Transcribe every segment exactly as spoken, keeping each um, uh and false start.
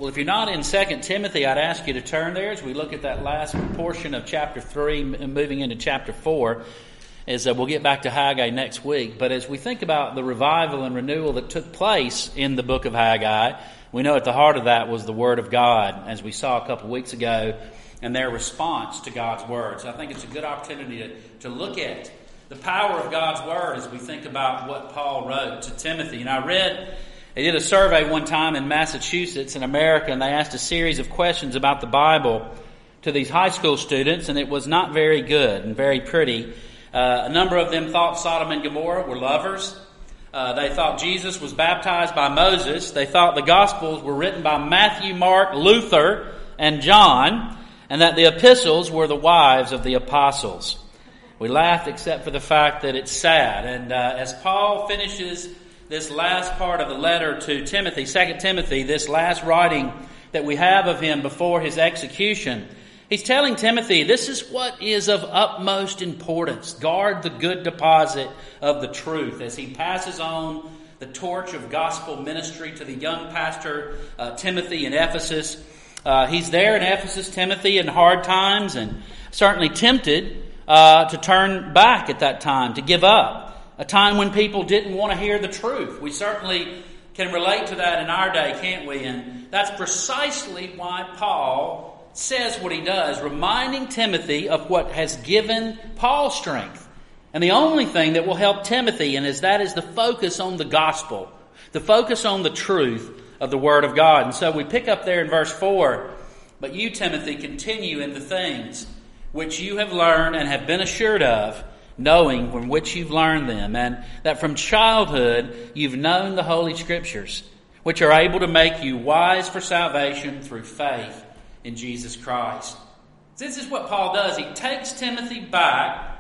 Well, if you're not in Second Timothy, I'd ask you to turn there as we look at that last portion of chapter three, moving into chapter four. As uh, we'll get back to Haggai next week. But as we think about the revival and renewal that took place in the book of Haggai, we know at the heart of that was the Word of God, as we saw a couple weeks ago, and their response to God's Word. So I think it's a good opportunity to, to look at the power of God's Word as we think about what Paul wrote to Timothy. And I read, they did a survey one time in Massachusetts in America, and they asked a series of questions about the Bible to these high school students, and it was not very good and very pretty. Uh, a number of them thought Sodom and Gomorrah were lovers. Uh, they thought Jesus was baptized by Moses. They thought the Gospels were written by Matthew, Mark, Luther, and John, and that the epistles were the wives of the apostles. We laughed except for the fact that it's sad. And uh, as Paul finishes this last part of the letter to Timothy, Second Timothy, this last writing that we have of him before his execution, he's telling Timothy, this is what is of utmost importance. Guard the good deposit of the truth as he passes on the torch of gospel ministry to the young pastor uh, Timothy in Ephesus. Uh, he's there in Ephesus, Timothy, in hard times and certainly tempted uh, to turn back at that time, to give up. A time when people didn't want to hear the truth. We certainly can relate to that in our day, can't we? And that's precisely why Paul says what he does, reminding Timothy of what has given Paul strength. And the only thing that will help Timothy, and is that is the focus on the gospel, the focus on the truth of the Word of God. And so we pick up there in verse four, but you, Timothy, continue in the things which you have learned and have been assured of, knowing from which you've learned them, and that from childhood you've known the Holy Scriptures, which are able to make you wise for salvation through faith in Jesus Christ. This is what Paul does. He takes Timothy back.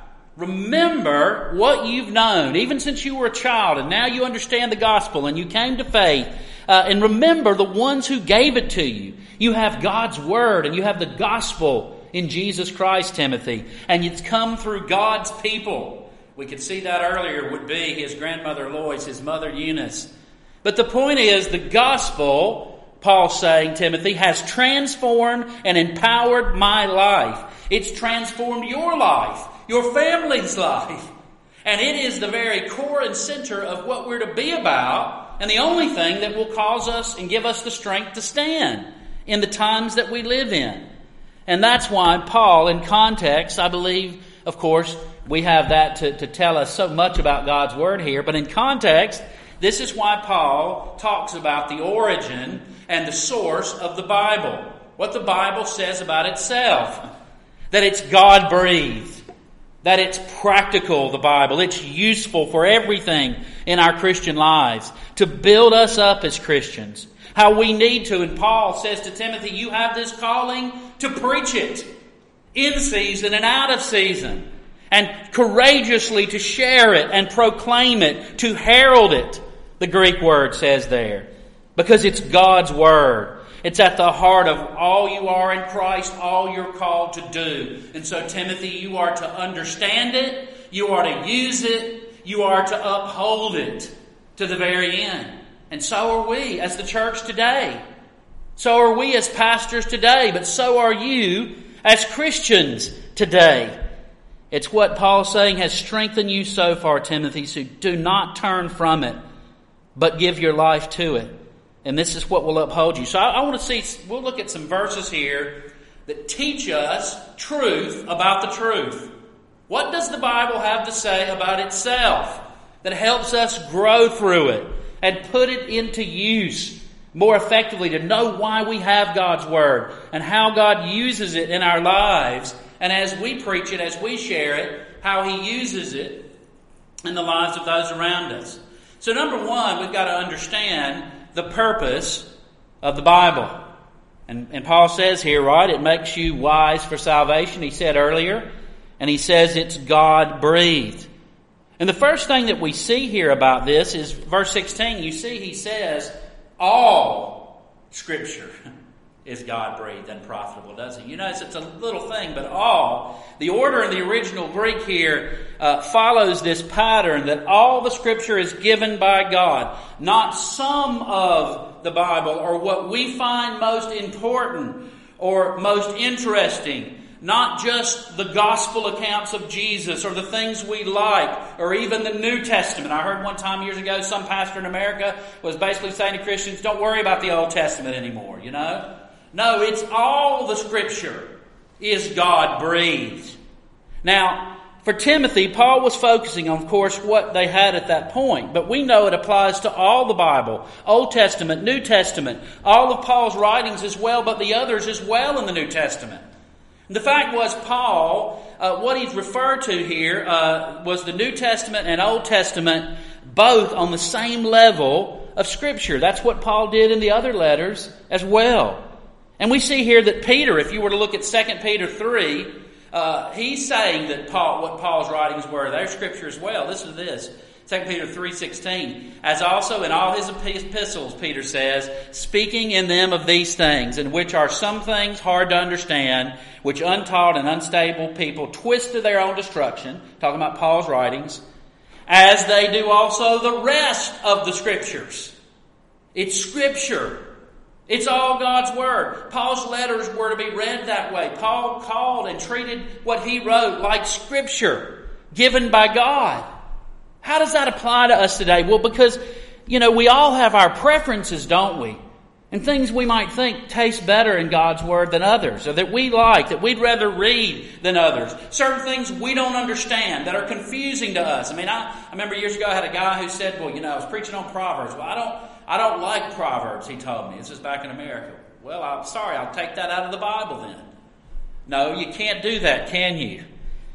Remember what you've known, even since you were a child, and now you understand the gospel, and you came to faith. Uh, and remember the ones who gave it to you. You have God's Word, and you have the gospel in Jesus Christ, Timothy. And it's come through God's people. We could see that earlier would be his grandmother Lois, his mother Eunice. But the point is, the gospel, Paul's saying, Timothy, has transformed and empowered my life. It's transformed your life, your family's life. And it is the very core and center of what we're to be about, and the only thing that will cause us and give us the strength to stand in the times that we live in. And that's why Paul, in context, I believe, of course, we have that to, to tell us so much about God's Word here, but in context, this is why Paul talks about the origin and the source of the Bible. What the Bible says about itself. That it's God-breathed. That it's practical, the Bible. It's useful for everything in our Christian lives. To build us up as Christians. How we need to. And Paul says to Timothy, you have this calling to preach it. In season and out of season. And courageously to share it and proclaim it. To herald it. The Greek word says there. Because it's God's Word. It's at the heart of all you are in Christ, all you're called to do. And so, Timothy, you are to understand it. You are to use it. You are to uphold it to the very end. And so are we as the church today. So are we as pastors today. But so are you as Christians today. It's what Paul's saying has strengthened you so far, Timothy. So do not turn from it, but give your life to it. And this is what will uphold you. So I, I want to see, we'll look at some verses here that teach us truth about the truth. What does the Bible have to say about itself that helps us grow through it and put it into use more effectively, to know why we have God's Word and how God uses it in our lives, and as we preach it, as we share it, how He uses it in the lives of those around us. So number one, we've got to understand the purpose of the Bible. And, and Paul says here, right, it makes you wise for salvation, he said earlier. And he says it's God-breathed. And the first thing that we see here about this is verse sixteen. You see he says, all Scripture. is God-breathed and profitable, doesn't it? You notice it's a little thing, but all, the order in the original Greek here uh, follows this pattern that all the Scripture is given by God. Not some of the Bible or what we find most important or most interesting. Not just the gospel accounts of Jesus or the things we like or even the New Testament. I heard one time years ago some pastor in America was basically saying to Christians, don't worry about the Old Testament anymore, you know? No, it's all the Scripture is God-breathed. Now, for Timothy, Paul was focusing on, of course, what they had at that point. But we know it applies to all the Bible, Old Testament, New Testament, all of Paul's writings as well, but the others as well in the New Testament. The fact was, Paul, uh, what he's referred to here uh, was the New Testament and Old Testament both on the same level of Scripture. That's what Paul did in the other letters as well. And we see here that Peter, if you were to look at Second Peter three, uh, he's saying that Paul, what Paul's writings were, they're Scripture as well. Listen to this. Second Peter three sixteen, as also in all his epistles, Peter says, speaking in them of these things, in which are some things hard to understand, which untaught and unstable people twist to their own destruction, talking about Paul's writings, as they do also the rest of the Scriptures. It's Scripture. It's all God's Word. Paul's letters were to be read that way. Paul called and treated what he wrote like Scripture, given by God. How does that apply to us today? Well, because, you know, we all have our preferences, don't we? And things we might think taste better in God's Word than others, or that we like, that we'd rather read than others. Certain things we don't understand that are confusing to us. I mean, I, I remember years ago I had a guy who said, well, you know, I was preaching on Proverbs. Well, I don't, I don't like Proverbs, he told me. This is back in America. Well, I'm sorry, I'll take that out of the Bible then. No, you can't do that, can you?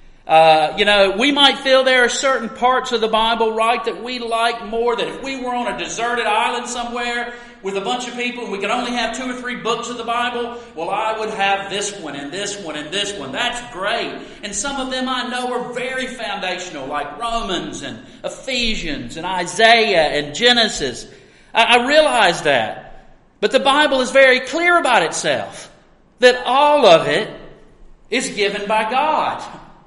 Uh, you know, we might feel there are certain parts of the Bible, right, that we like more, that if we were on a deserted island somewhere with a bunch of people and we could only have two or three books of the Bible, well, I would have this one and this one and this one. That's great. And some of them I know are very foundational, like Romans and Ephesians and Isaiah and Genesis. I, I realize that. But the Bible is very clear about itself, that all of it is given by God.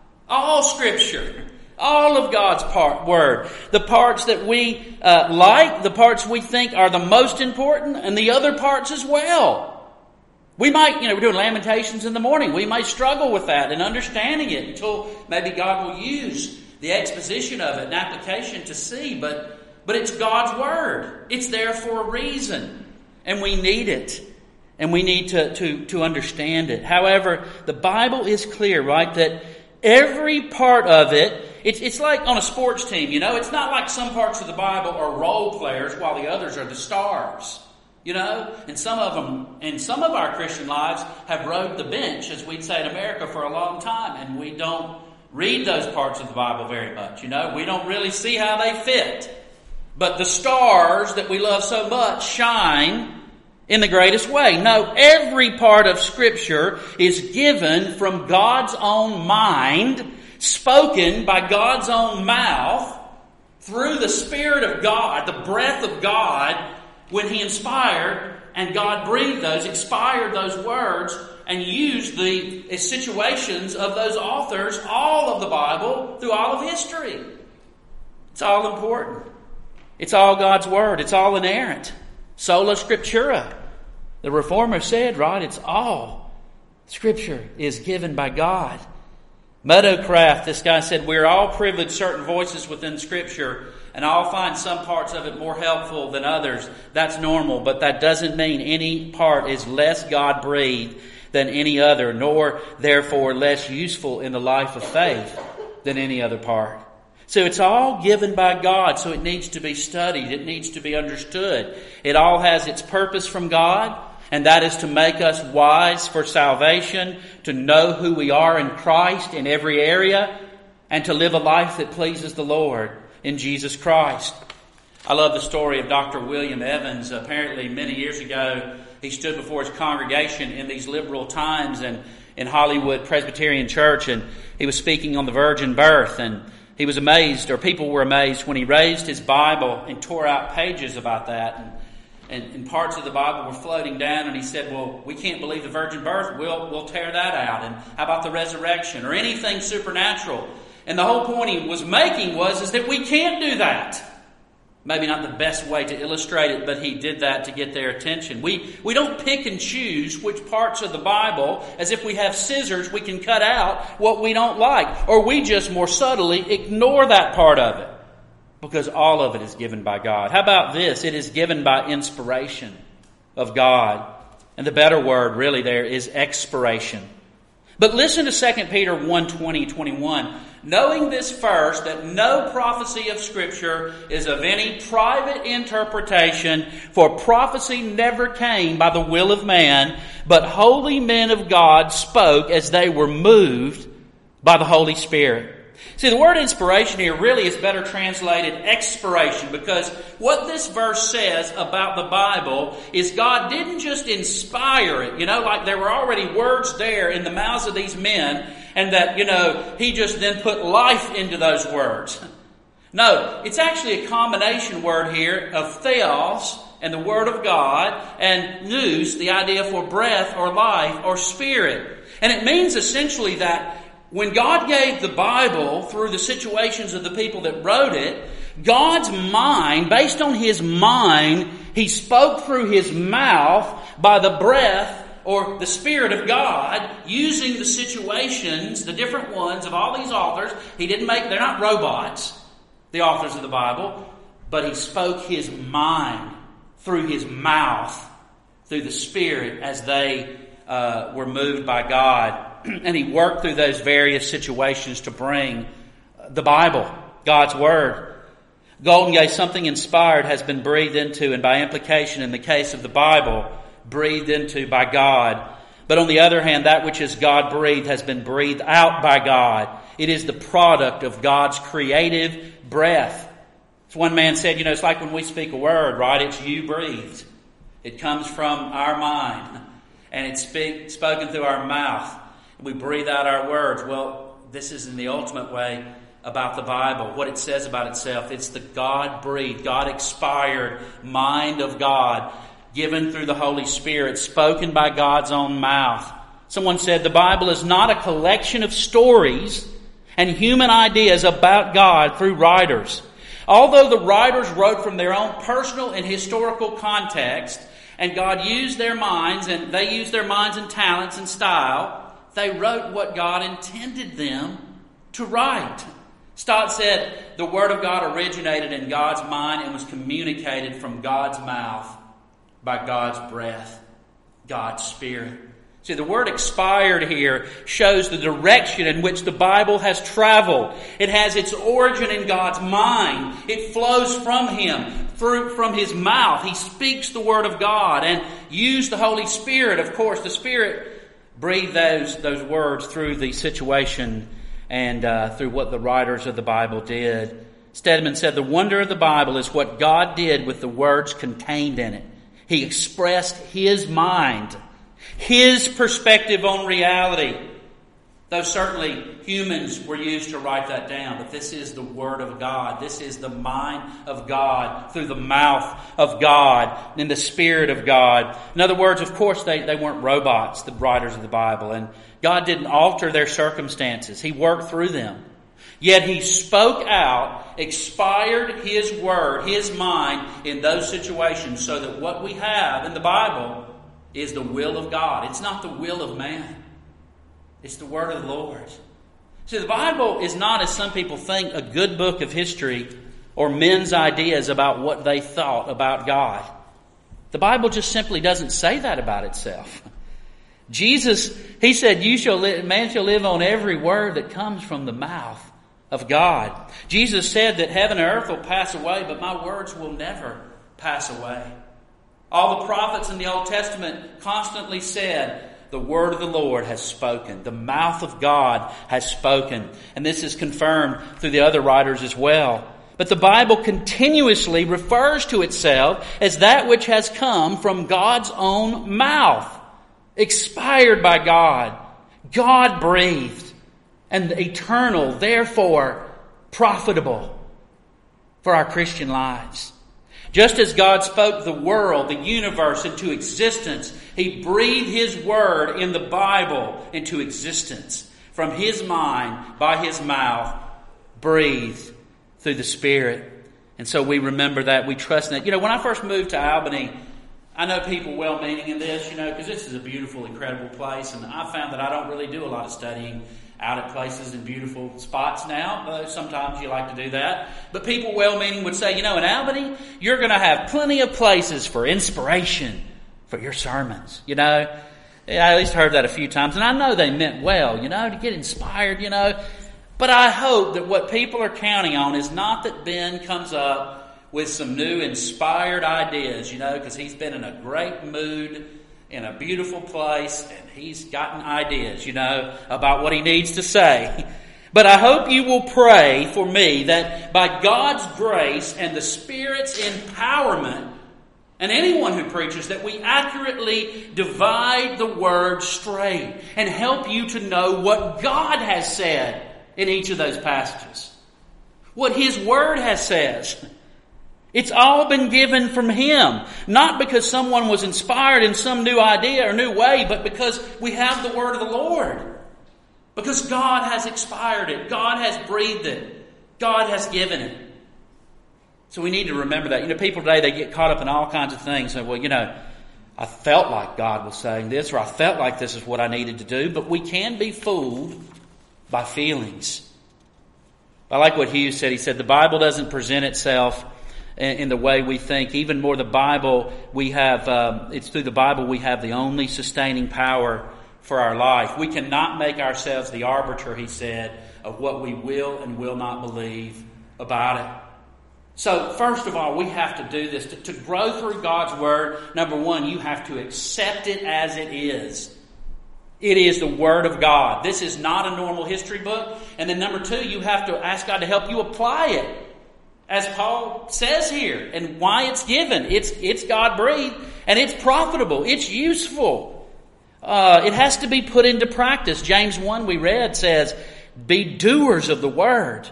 All Scripture, all of God's part, Word, the parts that we uh, like, the parts we think are the most important, and the other parts as well. We might, you know, we're doing Lamentations in the morning. We might struggle with that and understanding it until maybe God will use the exposition of it and application to see. But, but it's God's Word. It's there for a reason, and we need it. And we need to, to, to understand it. However, the Bible is clear, right, that every part of it, it's, it's like on a sports team, you know. It's not like some parts of the Bible are role players while the others are the stars, you know. And some of them, in some of our Christian lives, have rode the bench, as we'd say in America, for a long time. And we don't read those parts of the Bible very much, you know. We don't really see how they fit. But the stars that we love so much shine in the greatest way. No, every part of Scripture is given from God's own mind, spoken by God's own mouth, through the Spirit of God, the breath of God, when He inspired, and God breathed those, expired those words, and used the situations of those authors, all of the Bible, through all of history. It's all important. It's all God's Word. It's all inerrant. Sola Scriptura. The Reformer said, right, it's all. Scripture is given by God. Meadowcraft, this guy said, we're all privileged certain voices within Scripture, and I'll find some parts of it more helpful than others. That's normal, but that doesn't mean any part is less God-breathed than any other, nor, therefore, less useful in the life of faith than any other part. So it's all given by God, so it needs to be studied. It needs to be understood. It all has its purpose from God, and that is to make us wise for salvation, to know who we are in Christ in every area, and to live a life that pleases the Lord in Jesus Christ. I love the story of Doctor William Evans. Apparently, many years ago, he stood before his congregation in these liberal times and in Hollywood Presbyterian Church, and he was speaking on the virgin birth, and he was amazed, or people were amazed, when he raised his Bible and tore out pages about that. And, and, and parts of the Bible were floating down, and he said, well, we can't believe the virgin birth. We'll, we'll tear that out. And how about the resurrection or anything supernatural? And the whole point he was making was is that we can't do that. Maybe not the best way to illustrate it, but he did that to get their attention. We we don't pick and choose which parts of the Bible, as if we have scissors, we can cut out what we don't like. Or we just more subtly ignore that part of it. Because all of it is given by God. How about this? It is given by inspiration of God. And the better word really there is expiration. But listen to Second Peter one, twenty, twenty-one. Knowing this first, that no prophecy of Scripture is of any private interpretation, for prophecy never came by the will of man, but holy men of God spoke as they were moved by the Holy Spirit. See, the word inspiration here really is better translated expiration, because what this verse says about the Bible is God didn't just inspire it, you know, like there were already words there in the mouths of these men, and that, you know, He just then put life into those words. No, it's actually a combination word here of theos and the Word of God, and nous, the idea for breath or life or spirit. And it means essentially that when God gave the Bible through the situations of the people that wrote it, God's mind, based on His mind, He spoke through His mouth by the breath or the Spirit of God, using the situations, the different ones of all these authors. He didn't make, they're not robots, the authors of the Bible, but He spoke His mind through His mouth, through the Spirit, as they uh, were moved by God. And He worked through those various situations to bring the Bible, God's Word. Golden Gate, something inspired has been breathed into, and by implication in the case of the Bible, breathed into by God. But on the other hand, that which is God-breathed has been breathed out by God. It is the product of God's creative breath. As one man said, you know, it's like when we speak a word, right? It's you breathed. It comes from our mind, and it's speak, spoken through our mouth. We breathe out our words. Well, this is in the ultimate way about the Bible, what it says about itself. It's the God-breathed, God-expired mind of God, given through the Holy Spirit, spoken by God's own mouth. Someone said the Bible is not a collection of stories and human ideas about God through writers. Although the writers wrote from their own personal and historical context, and God used their minds, and they used their minds and talents and style, they wrote what God intended them to write. Stott said the Word of God originated in God's mind and was communicated from God's mouth by God's breath, God's Spirit. See, the word expired here shows the direction in which the Bible has traveled. It has its origin in God's mind. It flows from Him, through from His mouth. He speaks the Word of God and used the Holy Spirit. Of course, the Spirit breathed those, those words through the situation and uh, through what the writers of the Bible did. Stedman said, the wonder of the Bible is what God did with the words contained in it. He expressed His mind, His perspective on reality. Though certainly humans were used to write that down, but this is the Word of God. This is the mind of God through the mouth of God and the Spirit of God. In other words, of course, they, they weren't robots, the writers of the Bible, and God didn't alter their circumstances. He worked through them. Yet He spoke out, expired His Word, His mind in those situations, so that what we have in the Bible is the will of God. It's not the will of man. It's the Word of the Lord. See, the Bible is not, as some people think, a good book of history or men's ideas about what they thought about God. The Bible just simply doesn't say that about itself. Jesus, He said, "You shall live, man shall live on every word that comes from the mouth of God." Jesus said that heaven and earth will pass away, but my words will never pass away. All the prophets in the Old Testament constantly said, the word of the Lord has spoken. The mouth of God has spoken. And this is confirmed through the other writers as well. But the Bible continuously refers to itself as that which has come from God's own mouth, expired by God, God-breathed, and eternal, therefore profitable for our Christian lives. Just as God spoke the world, the universe into existence, He breathed His Word in the Bible into existence. From His mind, by His mouth, breathed through the Spirit. And so we remember that, we trust in that. You know, when I first moved to Albany, I know people well-meaning in this, you know, because this is a beautiful, incredible place. And I found that I don't really do a lot of studying out at places in beautiful spots now, though sometimes you like to do that. But people well-meaning would say, you know, in Albany, you're going to have plenty of places for inspiration for your sermons, you know. I at least heard that a few times, and I know they meant well, you know, to get inspired, you know. But I hope that what people are counting on is not that Ben comes up with some new inspired ideas, you know, because he's been in a great mood in a beautiful place, and he's gotten ideas, you know, about what he needs to say. But I hope you will pray for me that by God's grace and the Spirit's empowerment, and anyone who preaches, that we accurately divide the Word straight and help you to know what God has said in each of those passages. What His Word has said. It's all been given from Him. Not because someone was inspired in some new idea or new way, but because we have the Word of the Lord. Because God has expired it. God has breathed it. God has given it. So we need to remember that. You know, people today, they get caught up in all kinds of things. And, well, you know, I felt like God was saying this, or I felt like this is what I needed to do. But we can be fooled by feelings. I like what Hughes said. He said, the Bible doesn't present itself in the way we think. Even more, the Bible, we have, uh, it's through the Bible we have the only sustaining power for our life. We cannot make ourselves the arbiter, he said, of what we will and will not believe about it. So, first of all, we have to do this. To, to grow through God's Word, number one, you have to accept it as it is. It is the Word of God. This is not a normal history book. And then number two, you have to ask God to help you apply it. As Paul says here, and why it's given. It's, it's God-breathed, and it's profitable. It's useful. Uh, it has to be put into practice. James one we read says, be doers of the Word,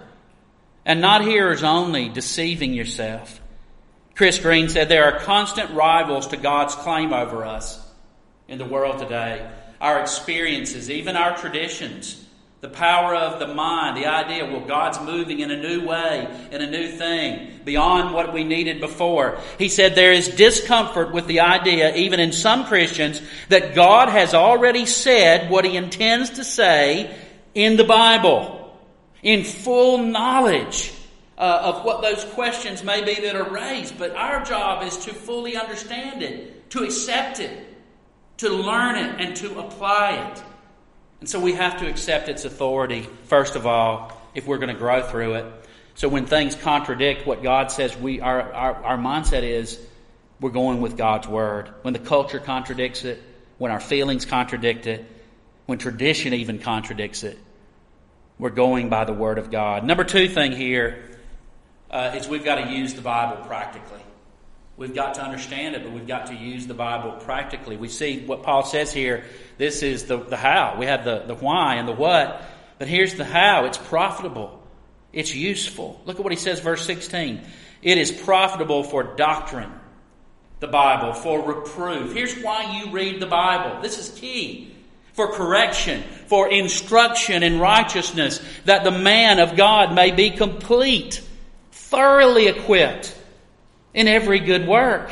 and not hearers only, deceiving yourself. Chris Green said, there are constant rivals to God's claim over us in the world today. Our experiences, even our traditions. The power of the mind, the idea, well, God's moving in a new way, in a new thing, beyond what we needed before. He said there is discomfort with the idea, even in some Christians, that God has already said what He intends to say in the Bible, in full knowledge uh, of what those questions may be that are raised. But our job is to fully understand it, to accept it, to learn it, and to apply it. And so we have to accept its authority, first of all, if we're going to grow through it. So when things contradict what God says, we our, our, our mindset is, we're going with God's Word. When the culture contradicts it, when our feelings contradict it, when tradition even contradicts it, we're going by the Word of God. Number two thing here uh, is we've got to use the Bible practically. We've got to understand it, but we've got to use the Bible practically. We see what Paul says here. This is the, the how. We have the, the why and the what. But here's the how. It's profitable. It's useful. Look at what he says, verse sixteen. It is profitable for doctrine, the Bible, for reproof. Here's why you read the Bible. This is key. For correction, for instruction in righteousness, that the man of God may be complete, thoroughly equipped in every good work.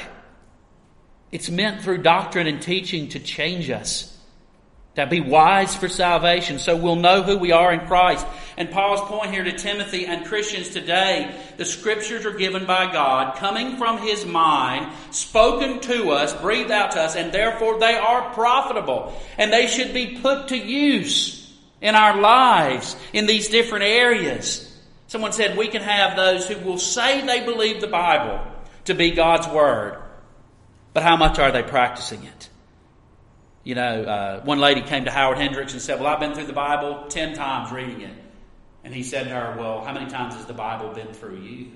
It's meant through doctrine and teaching to change us, to be wise for salvation, so we'll know who we are in Christ. And Paul's point here to Timothy and Christians today, the Scriptures are given by God, coming from His mind, spoken to us, breathed out to us, and therefore they are profitable. And they should be put to use in our lives in these different areas. Someone said we can have those who will say they believe the Bible to be God's Word, but how much are they practicing it? You know, uh, one lady came to Howard Hendricks and said, well, I've been through the Bible ten times reading it. And he said to her, well, how many times has the Bible been through you?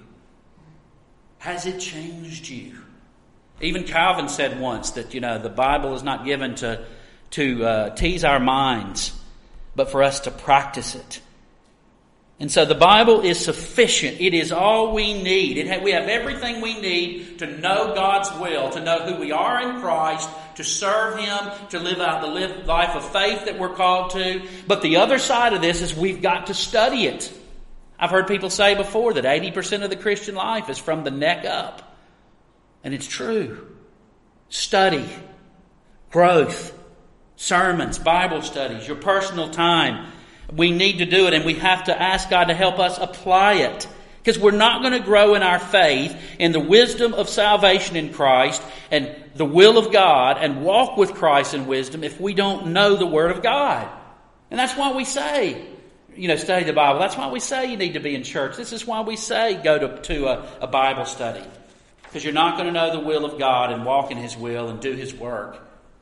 Has it changed you? Even Calvin said once that, you know, the Bible is not given to, to uh, tease our minds, but for us to practice it. And so the Bible is sufficient. It is all we need. It ha- we have everything we need to know God's will, to know who we are in Christ, to serve Him, to live out the live life of faith that we're called to. But the other side of this is we've got to study it. I've heard people say before that eighty percent of the Christian life is from the neck up. And it's true. Study, growth, sermons, Bible studies, your personal time. We need to do it, and we have to ask God to help us apply it. Because we're not going to grow in our faith, in the wisdom of salvation in Christ, and the will of God, and walk with Christ in wisdom if we don't know the Word of God. And that's why we say, you know, study the Bible. That's why we say you need to be in church. This is why we say go to, to a, a Bible study. Because you're not going to know the will of God and walk in His will and do His work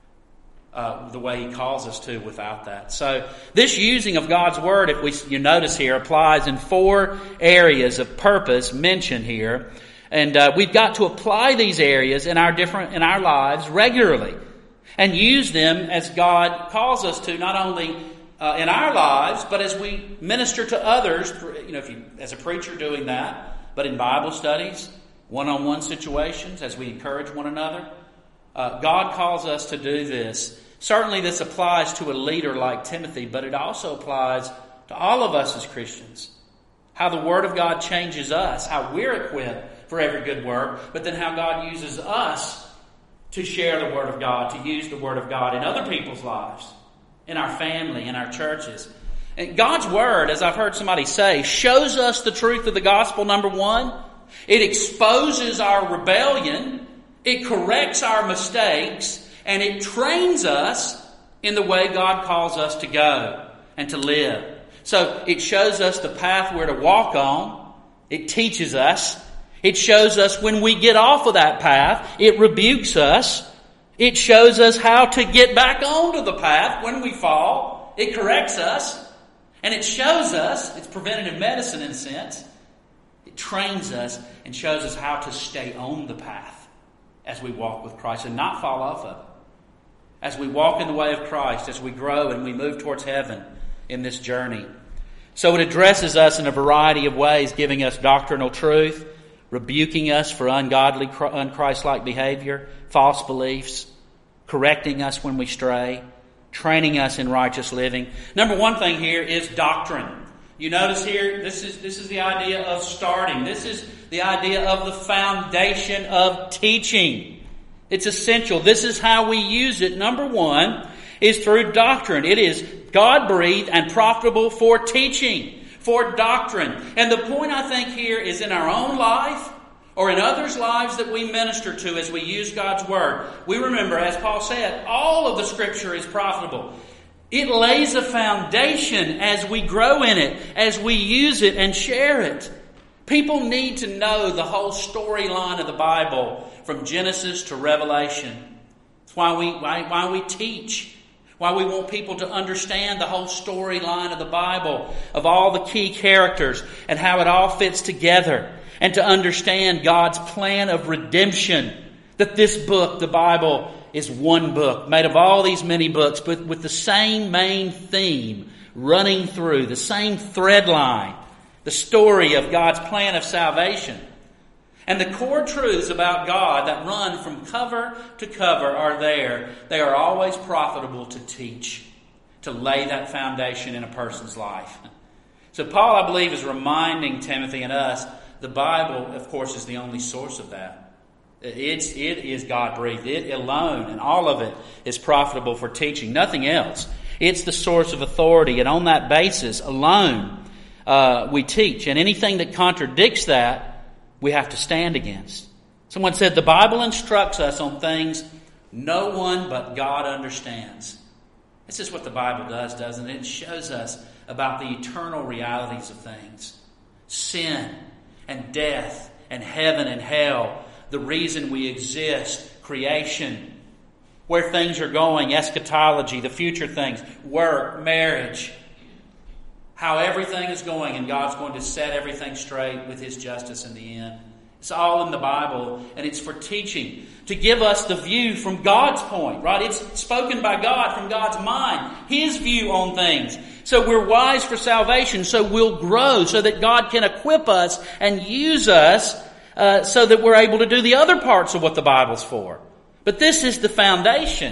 Uh, the way He calls us to without that. So this using of God's Word, if we you notice here, applies in four areas of purpose mentioned here. And uh, we've got to apply these areas in our different in our lives regularly and use them as God calls us to, not only uh, in our lives, but as we minister to others, you know, if you as a preacher doing that, but in Bible studies, one-on-one situations, as we encourage one another. Uh, God calls us to do this. Certainly this applies to a leader like Timothy, but it also applies to all of us as Christians. How the Word of God changes us, how we're equipped for every good work, but then how God uses us to share the Word of God, to use the Word of God in other people's lives, in our family, in our churches. And God's Word, as I've heard somebody say, shows us the truth of the gospel, number one. It exposes our rebellion. It corrects our mistakes, and it trains us in the way God calls us to go and to live. So it shows us the path we're to walk on. It teaches us. It shows us when we get off of that path. It rebukes us. It shows us how to get back onto the path when we fall. It corrects us. And it shows us, it's preventative medicine in a sense. It trains us and shows us how to stay on the path as we walk with Christ and not fall off of it. As we walk in the way of Christ, as we grow and we move towards heaven in this journey. So it addresses us in a variety of ways, giving us doctrinal truth, rebuking us for ungodly, unchristlike behavior, false beliefs, correcting us when we stray, training us in righteous living. Number one thing here is doctrine. You notice here, this is this is the idea of starting. This is the idea of the foundation of teaching. It's essential. This is how we use it. Number one is through doctrine. It is God-breathed and profitable for teaching, for doctrine. And the point I think here is in our own life or in others' lives that we minister to as we use God's Word. We remember, as Paul said, all of the Scripture is profitable. It lays a foundation as we grow in it, as we use it and share it. People need to know the whole storyline of the Bible from Genesis to Revelation. That's why we, why, why we teach. Why we want people to understand the whole storyline of the Bible, of all the key characters and how it all fits together. And to understand God's plan of redemption. That this book, the Bible, is one book, made of all these many books, but with the same main theme running through, the same thread line, the story of God's plan of salvation. And the core truths about God that run from cover to cover are there. They are always profitable to teach, to lay that foundation in a person's life. So Paul, I believe, is reminding Timothy and us, the Bible, of course, is the only source of that. It's, it is God-breathed. It alone, and all of it, is profitable for teaching. Nothing else. It's the source of authority, and on that basis alone, uh, we teach. And anything that contradicts that, we have to stand against. Someone said, the Bible instructs us on things no one but God understands. This is what the Bible does, doesn't it? It shows us about the eternal realities of things. Sin and death and heaven and hell. The reason we exist, creation, where things are going, eschatology, the future things, work, marriage, how everything is going, and God's going to set everything straight with His justice in the end. It's all in the Bible, and it's for teaching, to give us the view from God's point, right? It's spoken by God from God's mind, His view on things. So we're wise for salvation, so we'll grow, so that God can equip us and use us uh, so that we're able to do the other parts of what the Bible's for. But this is the foundation.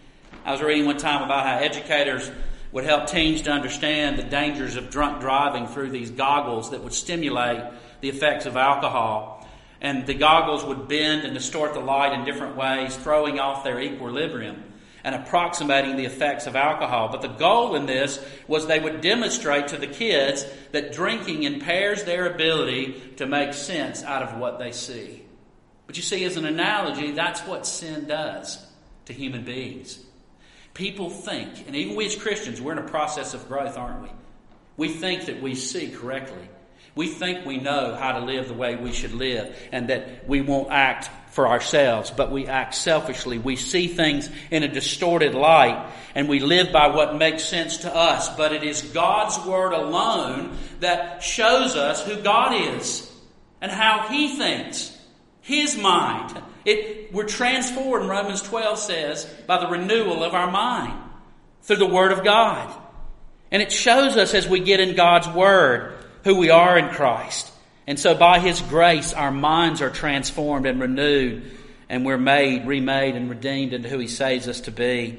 I was reading one time about how educators would help teens to understand the dangers of drunk driving through these goggles that would stimulate the effects of alcohol. And the goggles would bend and distort the light in different ways, throwing off their equilibrium and approximating the effects of alcohol. But the goal in this was they would demonstrate to the kids that drinking impairs their ability to make sense out of what they see. But you see, as an analogy, that's what sin does to human beings. People think, and even we as Christians, we're in a process of growth, aren't we? We think that we see correctly. We think we know how to live the way we should live, and that we won't act for ourselves, but we act selfishly. We see things in a distorted light, and we live by what makes sense to us. But it is God's Word alone that shows us who God is and how He thinks, His mind. It, we're transformed, Romans twelve says, by the renewal of our mind through the Word of God. And it shows us as we get in God's Word who we are in Christ. And so by His grace, our minds are transformed and renewed, and we're made, remade, and redeemed into who He saves us to be.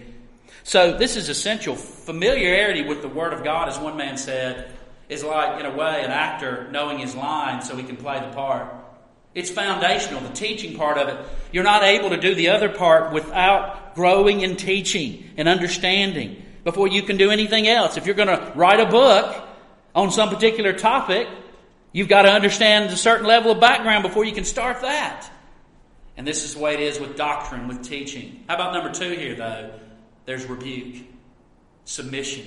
So this is essential. Familiarity with the Word of God, as one man said, is like, in a way, an actor knowing his lines so he can play the part. It's foundational, the teaching part of it. You're not able to do the other part without growing in teaching and understanding before you can do anything else. If you're going to write a book on some particular topic, you've got to understand a certain level of background before you can start that. And this is the way it is with doctrine, with teaching. How about number two here, though? There's rebuke, submission.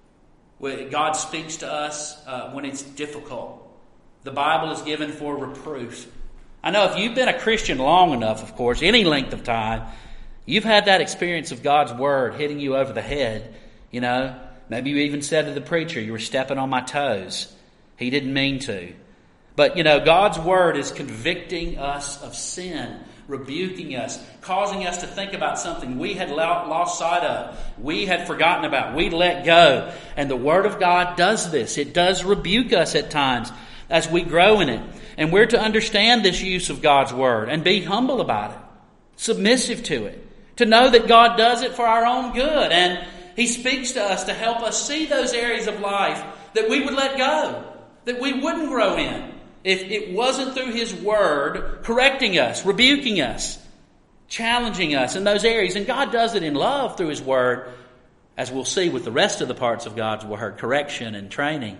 God speaks to us uh, when it's difficult. The Bible is given for reproof. I know if you've been a Christian long enough, of course, any length of time, you've had that experience of God's Word hitting you over the head, you know. Maybe you even said to the preacher, you were stepping on my toes. He didn't mean to. But, you know, God's Word is convicting us of sin, rebuking us, causing us to think about something we had lost sight of, we had forgotten about, we let go. And the Word of God does this. It does rebuke us at times as we grow in it. And we're to understand this use of God's Word and be humble about it, submissive to it, to know that God does it for our own good. And He speaks to us to help us see those areas of life that we would let go, that we wouldn't grow in if it wasn't through His Word correcting us, rebuking us, challenging us in those areas. And God does it in love through His Word, as we'll see with the rest of the parts of God's Word, correction and training.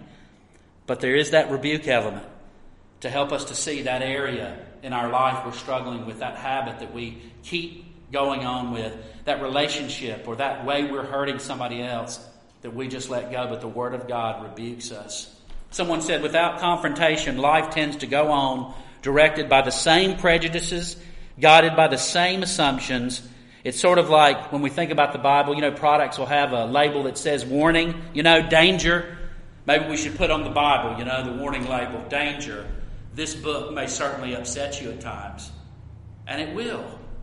But there is that rebuke element to help us to see that area in our life we're struggling with, that habit that we keep going on with, that relationship or that way we're hurting somebody else that we just let go, but the Word of God rebukes us. Someone said, without confrontation, life tends to go on directed by the same prejudices, guided by the same assumptions. It's sort of like when we think about the Bible, you know, products will have a label that says warning, you know, danger. Maybe we should put on the Bible, you know, the warning label, danger. This book may certainly upset you at times, and it will.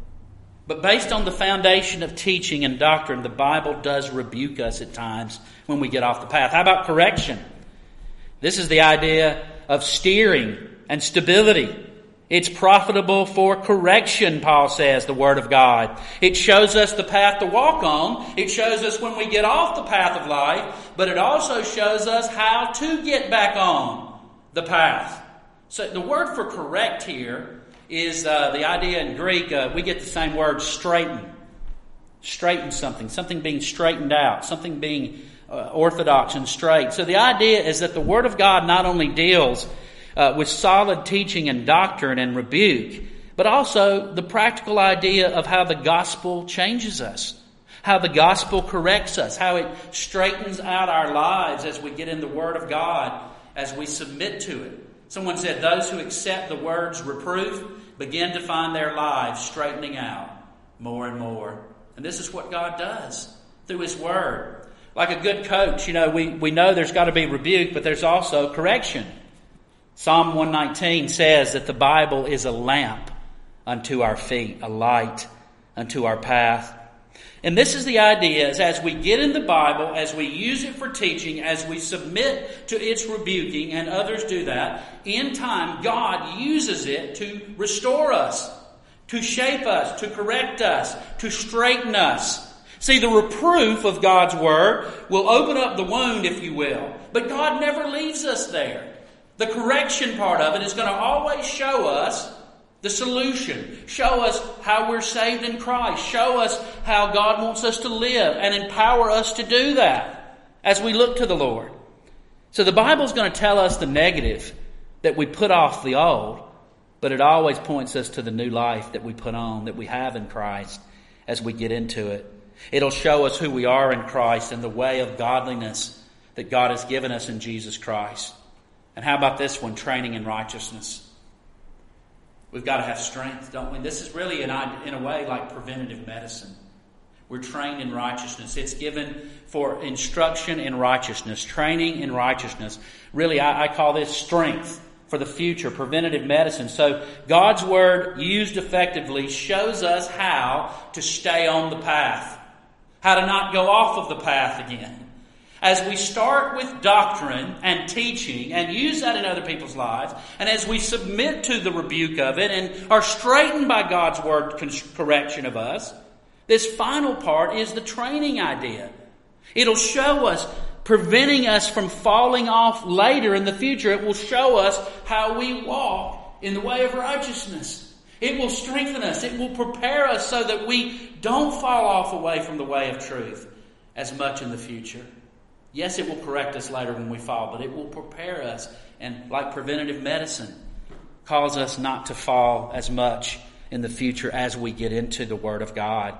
But based on the foundation of teaching and doctrine, the Bible does rebuke us at times when we get off the path. How about correction? This is the idea of steering and stability. It's profitable for correction, Paul says, the Word of God. It shows us the path to walk on. It shows us when we get off the path of life, but it also shows us how to get back on the path. So the word for correct here is uh, the idea in Greek, uh, we get the same word, straighten. Straighten something, something being straightened out, something being uh, orthodox and straight. So the idea is that the Word of God not only deals uh, with solid teaching and doctrine and rebuke, but also the practical idea of how the gospel changes us, how the gospel corrects us, how it straightens out our lives as we get in the Word of God, as we submit to it. Someone said, those who accept the word's reproof begin to find their lives straightening out more and more. And this is what God does through His Word. Like a good coach, you know, we, we know there's got to be rebuke, but there's also correction. Psalm one nineteen says that the Bible is a lamp unto our feet, a light unto our path. And this is the idea, is as we get in the Bible, as we use it for teaching, as we submit to its rebuking, and others do that, in time God uses it to restore us, to shape us, to correct us, to straighten us. See, the reproof of God's Word will open up the wound, if you will. But God never leaves us there. The correction part of it is going to always show us the solution. Show us how we're saved in Christ. Show us how God wants us to live and empower us to do that as we look to the Lord. So the Bible's going to tell us the negative, that we put off the old, but it always points us to the new life that we put on, that we have in Christ as we get into it. It'll show us who we are in Christ and the way of godliness that God has given us in Jesus Christ. And how about this one, training in righteousness? We've got to have strength, don't we? This is really, in a way, like preventative medicine. We're trained in righteousness. It's given for instruction in righteousness, training in righteousness. Really, I, I call this strength for the future, preventative medicine. So God's Word, used effectively, shows us how to stay on the path, how to not go off of the path again. As we start with doctrine and teaching and use that in other people's lives, and as we submit to the rebuke of it and are straightened by God's Word correction of us, this final part is the training idea. It'll show us, preventing us from falling off later in the future. It will show us how we walk in the way of righteousness. It will strengthen us. It will prepare us so that we don't fall off away from the way of truth as much in the future. Yes, it will correct us later when we fall, but it will prepare us, and like preventative medicine, cause us not to fall as much in the future as we get into the Word of God.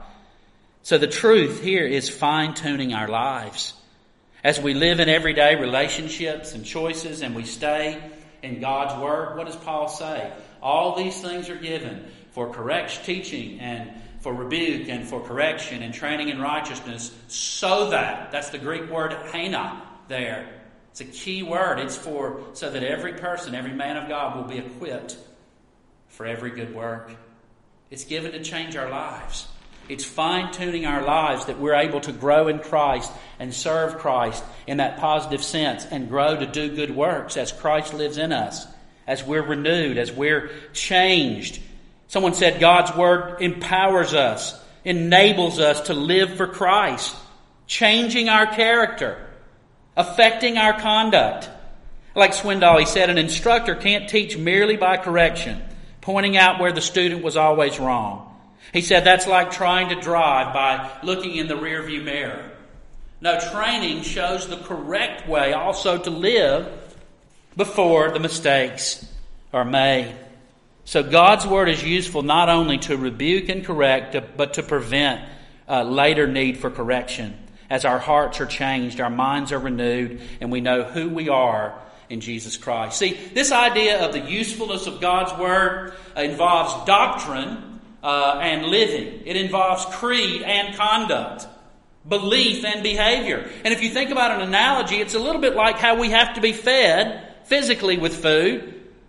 So the truth here is fine-tuning our lives. As we live in everyday relationships and choices and we stay in God's Word, what does Paul say? All these things are given for correct teaching and for rebuke and for correction and training in righteousness, so that, that's the Greek word hena there. It's a key word. It's for, so that every person, every man of God will be equipped for every good work. It's given to change our lives. It's fine-tuning our lives that we're able to grow in Christ and serve Christ in that positive sense and grow to do good works as Christ lives in us, as we're renewed, as we're changed. Someone said God's Word empowers us, enables us to live for Christ, changing our character, affecting our conduct. Like Swindoll, he said, an instructor can't teach merely by correction, pointing out where the student was always wrong. He said that's like trying to drive by looking in the rearview mirror. No, training shows the correct way also to live before the mistakes are made. So God's Word is useful not only to rebuke and correct, but to prevent uh, later need for correction. As our hearts are changed, our minds are renewed, and we know who we are in Jesus Christ. See, this idea of the usefulness of God's Word uh, involves doctrine uh, and living. It involves creed and conduct, belief and behavior. And if you think about an analogy, it's a little bit like how we have to be fed physically with food.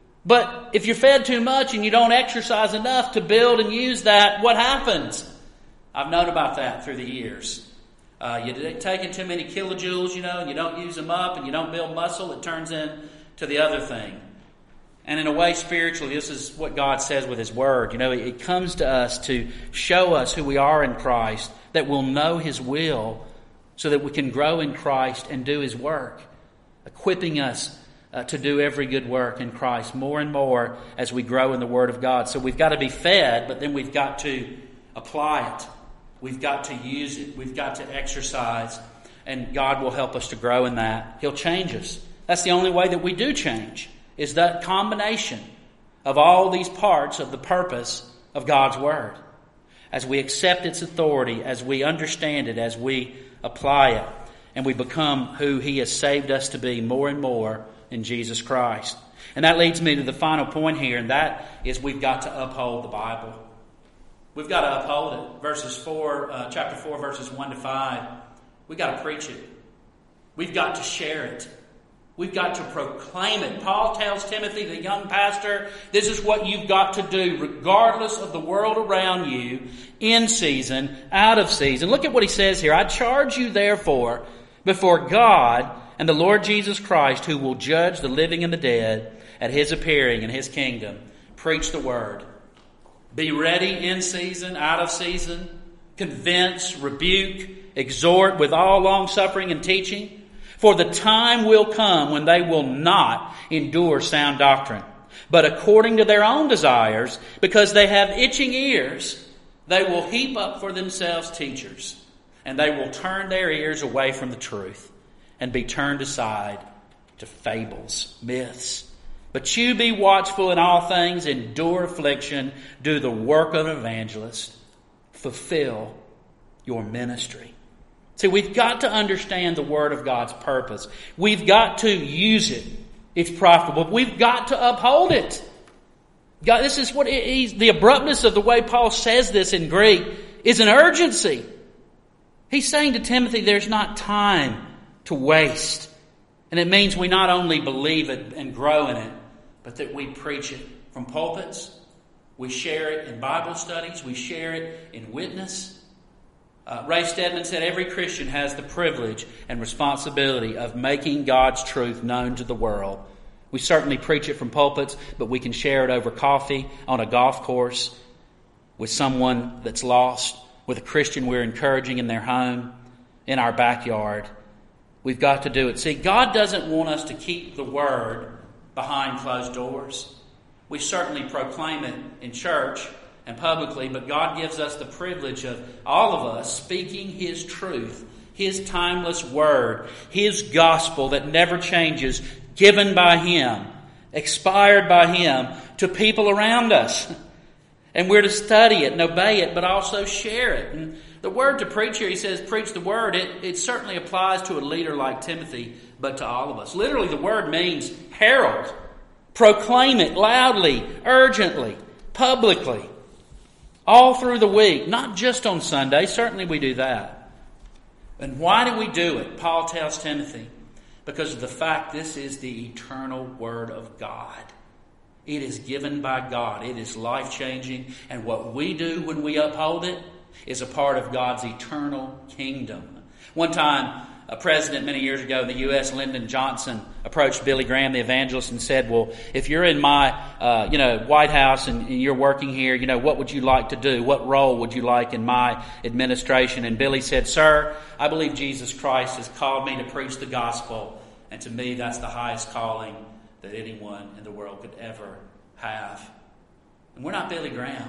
But if you're fed too much and you don't exercise enough to build and use that, what happens? I've known about that through the years. Uh, you're taking too many kilojoules, you know, and you don't use them up and you don't build muscle, it turns into the other thing. And in a way, spiritually, this is what God says with His Word. You know, it comes to us to show us who we are in Christ, that we'll know His will so that we can grow in Christ and do His work, equipping us Uh, to do every good work in Christ more and more as we grow in the Word of God. So we've got to be fed, but then we've got to apply it. We've got to use it. We've got to exercise, and God will help us to grow in that. He'll change us. That's the only way that we do change, is that combination of all these parts of the purpose of God's Word. As we accept its authority, as we understand it, as we apply it, and we become who He has saved us to be more and more in Jesus Christ. And that leads me to the final point here, and that is we've got to uphold the Bible. We've got to uphold it. Verses four, uh, chapter four, verses one to five. We've got to preach it. We've got to share it. We've got to proclaim it. Paul tells Timothy, the young pastor, this is what you've got to do regardless of the world around you, in season, out of season. Look at what he says here. I charge you therefore before God and the Lord Jesus Christ, who will judge the living and the dead at His appearing in His kingdom. Preach the word. Be ready in season, out of season. Convince, rebuke, exhort with all long-suffering and teaching. For the time will come when they will not endure sound doctrine, but according to their own desires, because they have itching ears, they will heap up for themselves teachers, and they will turn their ears away from the truth and be turned aside to fables, myths. But you be watchful in all things, endure affliction, do the work of an evangelist, fulfill your ministry. See, we've got to understand the Word of God's purpose. We've got to use it. It's profitable. We've got to uphold it. God, this is what it, he's, the abruptness of the way Paul says this in Greek is an urgency. He's saying to Timothy, there's not time to waste. And it means we not only believe it and grow in it, but that we preach it from pulpits. We share it in Bible studies. We share it in witness. Uh, Ray Stedman said every Christian has the privilege and responsibility of making God's truth known to the world. We certainly preach it from pulpits, but we can share it over coffee, on a golf course, with someone that's lost, with a Christian we're encouraging in their home, in our backyard. We've got to do it. See, God doesn't want us to keep the word behind closed doors. We certainly proclaim it in church and publicly, but God gives us the privilege of all of us speaking His truth, His timeless word, His gospel that never changes, given by Him, expired by Him, to people around us. And we're to study it and obey it, but also share it. And the word to preach here, he says, preach the word. It, it certainly applies to a leader like Timothy, but to all of us. Literally, the word means herald. Proclaim it loudly, urgently, publicly. All through the week, not just on Sunday. Certainly we do that. And why do we do it? Paul tells Timothy, because of the fact this is the eternal Word of God. It is given by God. It is life-changing. And what we do when we uphold it is a part of God's eternal kingdom. One time, a president many years ago in the U S, Lyndon Johnson, approached Billy Graham, the evangelist, and said, well, if you're in my, uh, you know, White House and, and you're working here, you know, what would you like to do? What role would you like in my administration? And Billy said, sir, I believe Jesus Christ has called me to preach the gospel. And to me, that's the highest calling that anyone in the world could ever have. And we're not Billy Graham,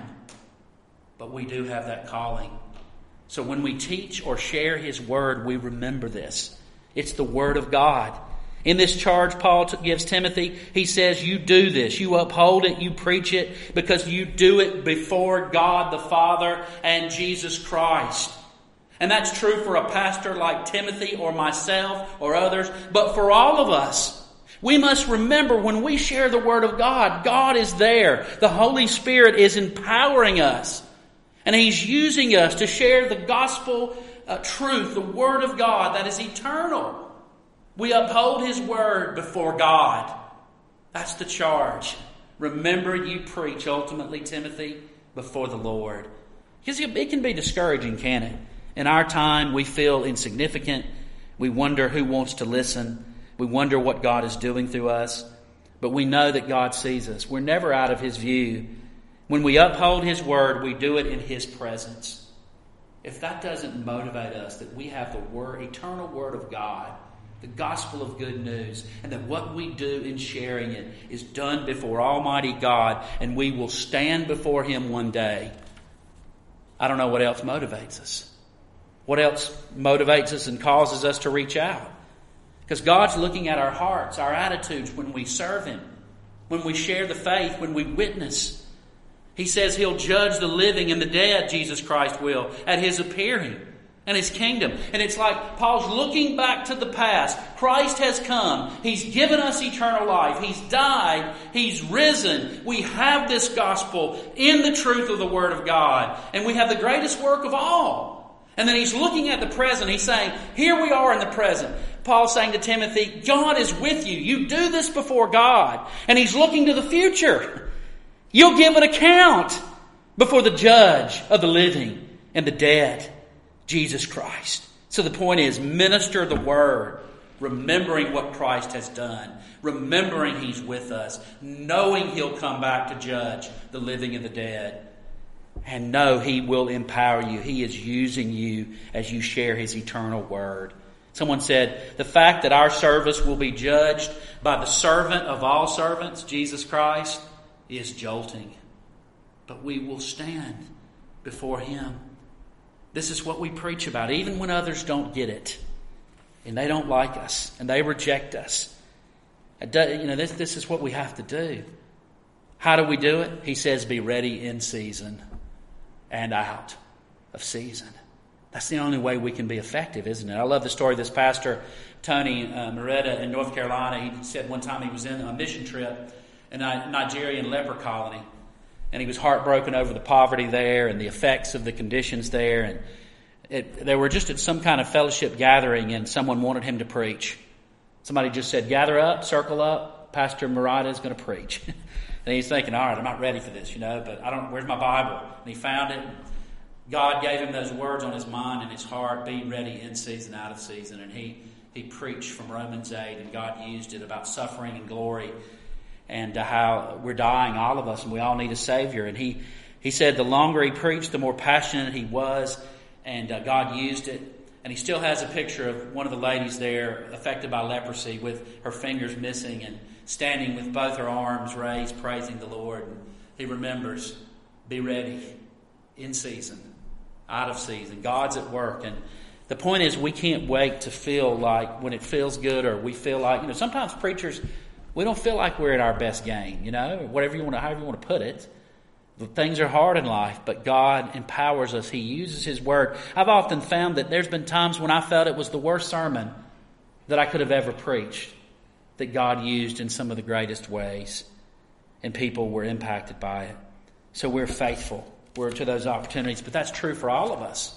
but we do have that calling. So when we teach or share His Word, we remember this. It's the Word of God. In this charge Paul t- gives Timothy, he says, you do this. You uphold it. You preach it because you do it before God the Father and Jesus Christ. And that's true for a pastor like Timothy or myself or others, but for all of us. We must remember when we share the Word of God, God is there. The Holy Spirit is empowering us. And He's using us to share the gospel uh, truth, the Word of God that is eternal. We uphold His Word before God. That's the charge. Remember, you preach ultimately, Timothy, before the Lord. Because it can be discouraging, can it? In our time, we feel insignificant. We wonder who wants to listen. We wonder what God is doing through us. But we know that God sees us. We're never out of His view. When we uphold His Word, we do it in His presence. If that doesn't motivate us, that we have the word, eternal Word of God, the gospel of good news, and that what we do in sharing it is done before Almighty God, and we will stand before Him one day, I don't know what else motivates us. What else motivates us and causes us to reach out? Because God's looking at our hearts, our attitudes when we serve Him, when we share the faith, when we witness. He says He'll judge the living and the dead, Jesus Christ will, at His appearing and His kingdom. And it's like Paul's looking back to the past. Christ has come. He's given us eternal life. He's died. He's risen. We have this gospel in the truth of the Word of God. And we have the greatest work of all. And then he's looking at the present. He's saying, here we are in the present. Paul's saying to Timothy, God is with you. You do this before God. And he's looking to the future. You'll give an account before the judge of the living and the dead, Jesus Christ. So the point is, minister the word, remembering what Christ has done, remembering he's with us, knowing he'll come back to judge the living and the dead. And know he will empower you. He is using you as you share his eternal word. Someone said, the fact that our service will be judged by the servant of all servants, Jesus Christ, is jolting. But we will stand before him. This is what we preach about, even when others don't get it. And they don't like us. And they reject us. You know, this, this is what we have to do. How do we do it? He says, be ready in season and out of season. That's the only way we can be effective, isn't it? I love the story of this pastor, Tony uh, Moretta in North Carolina. He said one time he was in a mission trip in a Nigerian leper colony. And he was heartbroken over the poverty there and the effects of the conditions there. And it, they were just at some kind of fellowship gathering and someone wanted him to preach. Somebody just said, gather up, circle up, Pastor Moretta is going to preach. And he's thinking, all right, I'm not ready for this, you know, but I don't, where's my Bible? And he found it. God gave him those words on his mind and his heart, be ready in season, out of season. And he, he preached from Romans eight, and God used it about suffering and glory and uh, how we're dying, all of us, and we all need a Savior. And he, he said the longer he preached, the more passionate he was, and uh, God used it. And he still has a picture of one of the ladies there affected by leprosy with her fingers missing and standing with both her arms raised, praising the Lord. And he remembers, be ready in season, out of season. God's at work. And the point is, we can't wait to feel like when it feels good, or we feel like, you know, sometimes preachers, we don't feel like we're at our best game, you know, or whatever you want to, however you want to put it. Things are hard in life, but God empowers us. He uses his word. I've often found that there's been times when I felt it was the worst sermon that I could have ever preached, that God used in some of the greatest ways, and people were impacted by it. So we're faithful. We're to those opportunities, but that's true for all of us.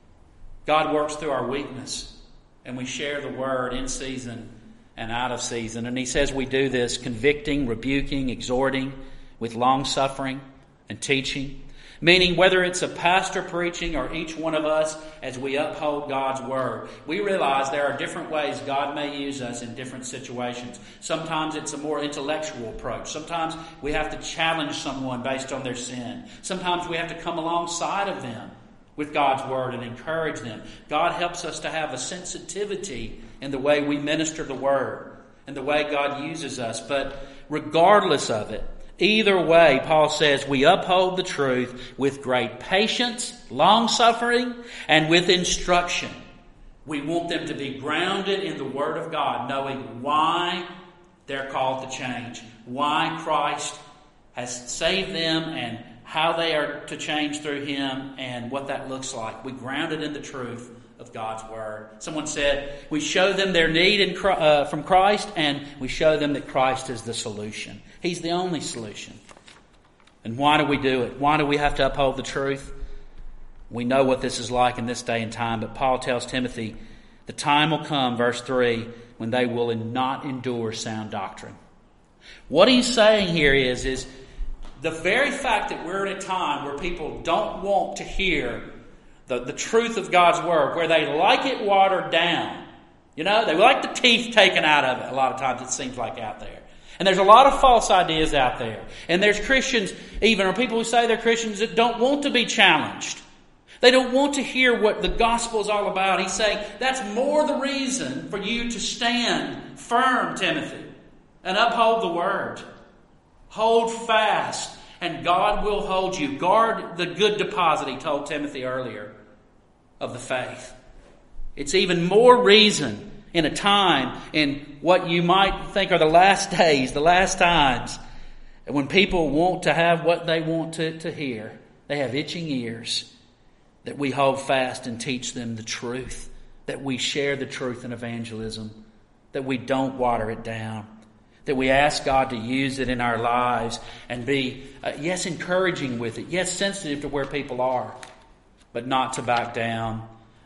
God works through our weakness, and we share the word in season and out of season. And he says we do this convicting, rebuking, exhorting, with long-suffering and teaching. Meaning whether it's a pastor preaching or each one of us as we uphold God's word, we realize there are different ways God may use us in different situations. Sometimes it's a more intellectual approach. Sometimes we have to challenge someone based on their sin. Sometimes we have to come alongside of them with God's word and encourage them. God helps us to have a sensitivity in the way we minister the word and the way God uses us. But regardless of it, either way, Paul says we uphold the truth with great patience, long-suffering, and with instruction. We want them to be grounded in the Word of God, knowing why they're called to change, why Christ has saved them, and how they are to change through Him, and what that looks like. We ground it in the truth of God's Word. Someone said, we show them their need in, uh, from Christ, and we show them that Christ is the solution. He's the only solution. And why do we do it? Why do we have to uphold the truth? We know what this is like in this day and time, but Paul tells Timothy, the time will come, verse three, when they will not endure sound doctrine. What he's saying here is, is the very fact that we're in a time where people don't want to hear the, the truth of God's Word, where they like it watered down. You know, they like the teeth taken out of it a lot of times, it seems like, out there. And there's a lot of false ideas out there. And there's Christians, even, or people who say they're Christians, that don't want to be challenged. They don't want to hear what the gospel is all about. He's saying that's more the reason for you to stand firm, Timothy, and uphold the word. Hold fast, and God will hold you. Guard the good deposit, he told Timothy earlier, of the faith. It's even more reason in a time in what you might think are the last days, the last times, when people want to have what they want to, to hear. They have itching ears, that we hold fast and teach them the truth, that we share the truth in evangelism, that we don't water it down, that we ask God to use it in our lives and be, uh, yes, encouraging with it, yes, sensitive to where people are, but not to back down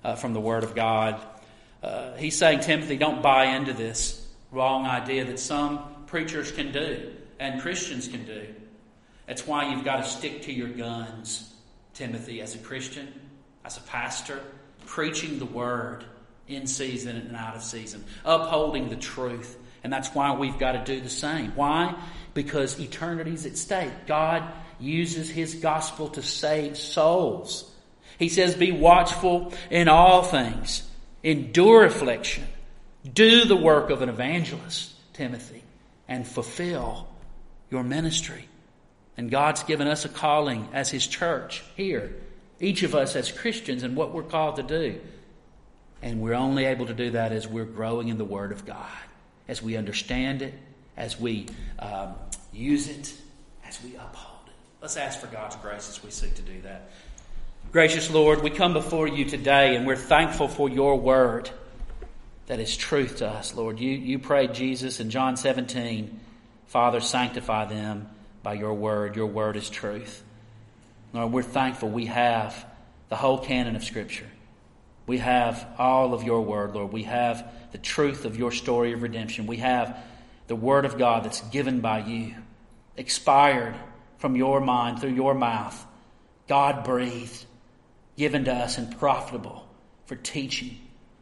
uh, from the Word of God. Uh, he's saying, Timothy, don't buy into this wrong idea that some preachers can do and Christians can do. That's why you've got to stick to your guns, Timothy, as a Christian, as a pastor, preaching the Word in season and out of season, upholding the truth. And that's why we've got to do the same. Why? Because eternity's at stake. God uses His gospel to save souls. He says, be watchful in all things. Endure affliction. Do the work of an evangelist, Timothy, and fulfill your ministry. And God's given us a calling as His church here, each of us as Christians, and what we're called to do. And we're only able to do that as we're growing in the Word of God, as we understand it, as we um, use it, as we uphold it. Let's ask for God's grace as we seek to do that. Gracious Lord, we come before You today and we're thankful for Your Word that is truth to us, Lord. You, you prayed, Jesus, in John seventeen, Father, sanctify them by Your Word. Your Word is truth. Lord, we're thankful we have the whole canon of Scripture. We have all of Your Word, Lord. We have the truth of Your story of redemption. We have the Word of God that's given by You, expired from Your mind through Your mouth, God-breathed, given to us and profitable for teaching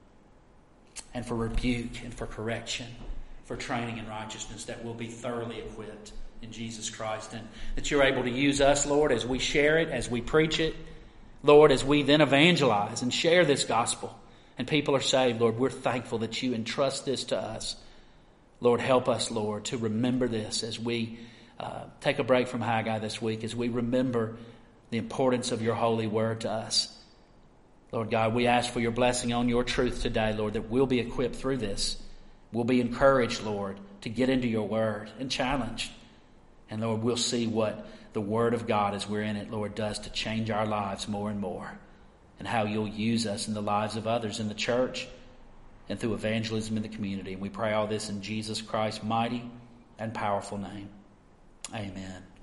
and for rebuke and for correction, for training in righteousness, that we'll be thoroughly equipped in Jesus Christ, and that You're able to use us, Lord, as we share it, as we preach it, Lord, as we then evangelize and share this gospel and people are saved. Lord, we're thankful that You entrust this to us. Lord, help us, Lord, to remember this as we uh, take a break from Haggai this week, as we remember the importance of Your holy word to us. Lord God, we ask for Your blessing on Your truth today, Lord, that we'll be equipped through this. We'll be encouraged, Lord, to get into Your word and challenged. And Lord, we'll see what the Word of God as we're in it, Lord, does to change our lives more and more, and how You'll use us in the lives of others in the church and through evangelism in the community. And we pray all this in Jesus Christ's mighty and powerful name. Amen.